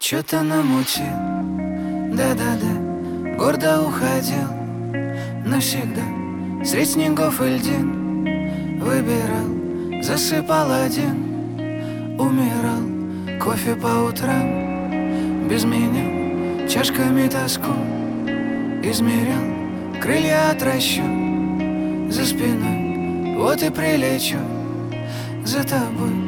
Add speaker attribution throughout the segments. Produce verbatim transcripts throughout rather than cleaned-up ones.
Speaker 1: Чё-то намутил, да-да-да, гордо уходил навсегда. Средь снегов и льдин выбирал, засыпал один, умирал. Кофе по утрам без меня, чашками тоску измерял. Крылья отращу за спиной, вот и прилечу за тобой.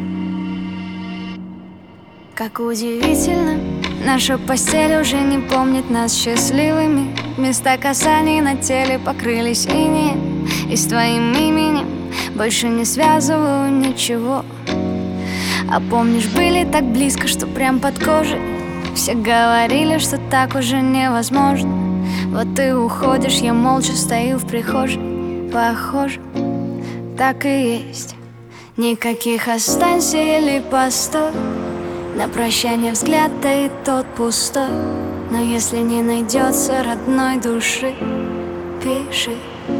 Speaker 2: Как удивительно, наша постель уже не помнит нас счастливыми. Места касаний на теле покрылись инеем, и с твоим именем больше не связываю ничего. А помнишь, были так близко, что прям под кожей. Все говорили, что так уже невозможно. Вот ты уходишь, я молча стою в прихожей. Похоже, так и есть. Никаких останься или постой. На прощание взгляд, да и тот пустой. Но если не найдется родной души, пиши.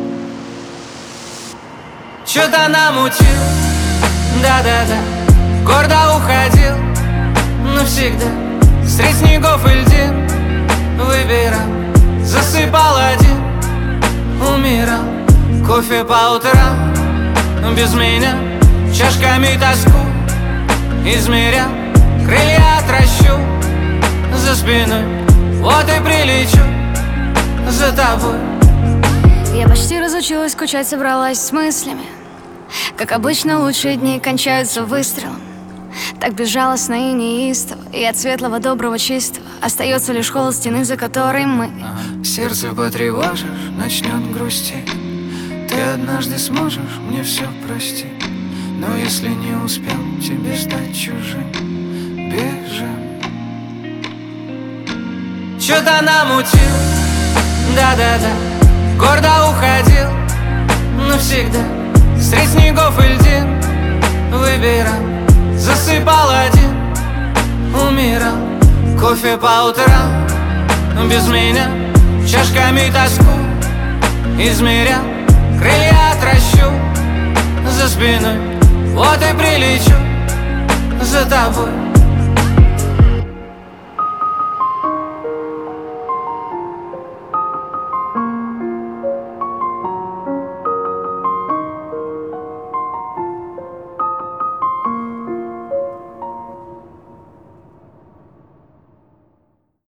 Speaker 1: Чё-то намутил, да-да-да, гордо уходил навсегда. Средь снегов и льдин выбирал, засыпал один, умирал. Кофе по утрам без меня, чашками тоску измерял. Крылья отращу за спиной, вот и прилечу за тобой.
Speaker 2: Я почти разучилась скучать, собралась с мыслями. Как обычно, лучшие дни кончаются выстрелом. Так безжалостно и неистово, и от светлого, доброго, чистого остается лишь холод стены, за которой мы.
Speaker 1: Сердце потревожишь, начнет грустить. Ты однажды сможешь мне все простить. Но если не успел тебе стать чужим, бежим. Чё-то намутил, да-да-да, гордо уходил навсегда. Средь снегов и льдин выбирал, засыпал один, умирал. Кофе по утрам без меня, чашками тоску измерял. Крылья отращу за спиной, вот и прилечу за тобой.